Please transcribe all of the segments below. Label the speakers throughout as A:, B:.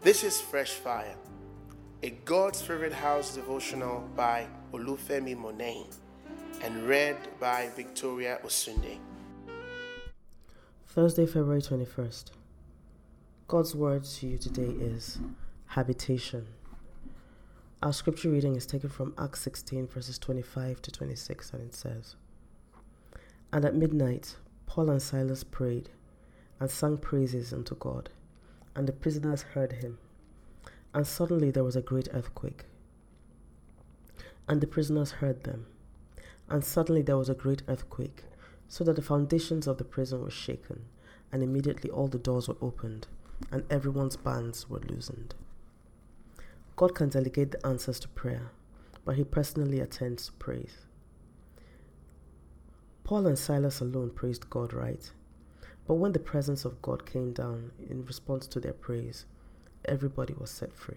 A: This is Fresh Fire, a God's Favorite House devotional by Olufemi Monet and read by Victoria Osunde.
B: Thursday, February 21st. God's word to you today is habitation. Our scripture reading is taken from Acts 16 verses 25 to 26, and it says, "And at midnight, Paul and Silas prayed and sang praises unto God, and the prisoners heard him. And suddenly there was a great earthquake. And the prisoners heard them. And suddenly there was a great earthquake, so that the foundations of the prison were shaken, and immediately all the doors were opened, and everyone's bands were loosened." God can delegate the answers to prayer, but he personally attends to praise. Paul and Silas alone praised God, right? But when the presence of God came down in response to their praise, everybody was set free.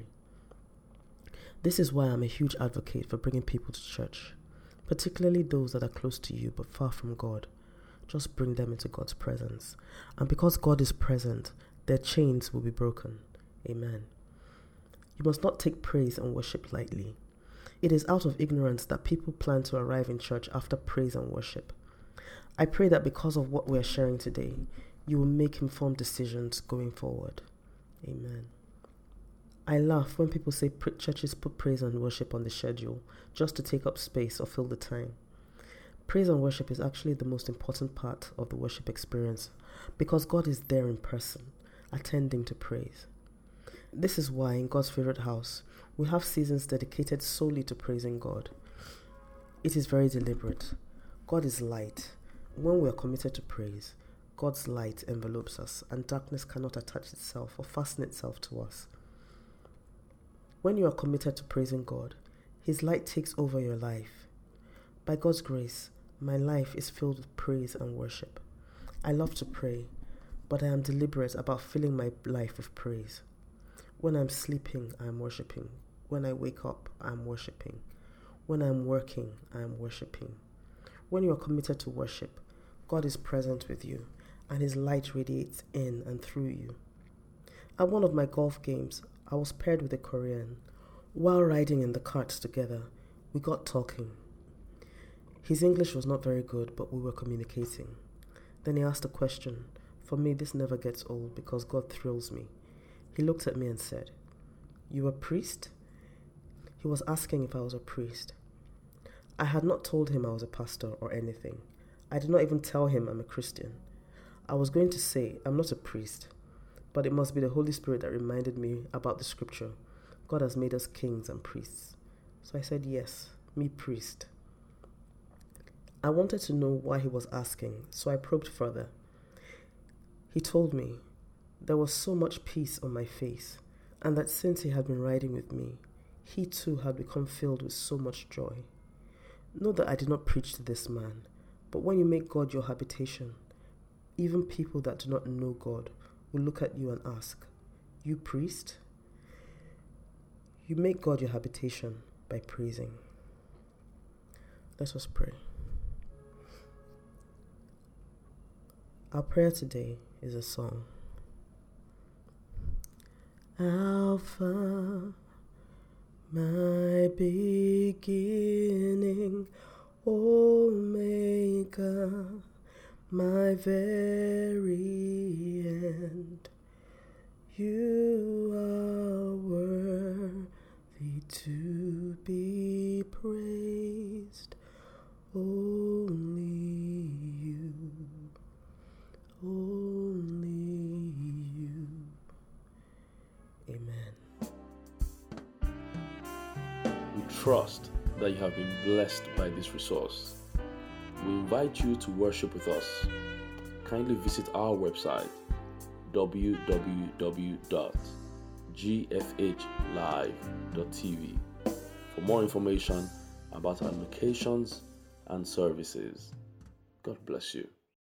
B: This is why I'm a huge advocate for bringing people to church, particularly those that are close to you but far from God. Just bring them into God's presence. And because God is present, their chains will be broken. Amen. You must not take praise and worship lightly. It is out of ignorance that people plan to arrive in church after praise and worship. I pray that because of what we are sharing today, you will make informed decisions going forward. Amen. I laugh when people say churches put praise and worship on the schedule just to take up space or fill the time. Praise and worship is actually the most important part of the worship experience because God is there in person, attending to praise. This is why in God's favorite house, we have seasons dedicated solely to praising God. It is very deliberate. God is light. When we are committed to praise, God's light envelopes us and darkness cannot attach itself or fasten itself to us. When you are committed to praising God, His light takes over your life. By God's grace, my life is filled with praise and worship. I love to pray, but I am deliberate about filling my life with praise. When I'm sleeping, I am worshiping. When I wake up, I am worshiping. When I'm working, I am worshiping. When you are committed to worship, God is present with you, and His light radiates in and through you. At one of my golf games, I was paired with a Korean. While riding in the carts together, we got talking. His English was not very good, but we were communicating. Then he asked a question. For me, this never gets old because God thrills me. He looked at me and said, "You a priest?" He was asking if I was a priest. I had not told him I was a pastor or anything. I did not even tell him I'm a Christian. I was going to say I'm not a priest, but it must be the Holy Spirit that reminded me about the scripture. God has made us kings and priests. So I said, yes, me priest. I wanted to know why he was asking, so I probed further. He told me there was so much peace on my face, and that since he had been riding with me, he too had become filled with so much joy. Know that I did not preach to this man, but when you make God your habitation, even people that do not know God will look at you and ask, "You priest?" You make God your habitation by praising. Let us pray. Our prayer today is a song. Alpha, my beginning, Omega, my very end. You are worthy to be praised. Only you, only you. Amen.
C: We trust that you have been blessed by this resource. We invite you to worship with us. Kindly visit our website www.gfhlive.tv for more information about our locations and services. God bless you.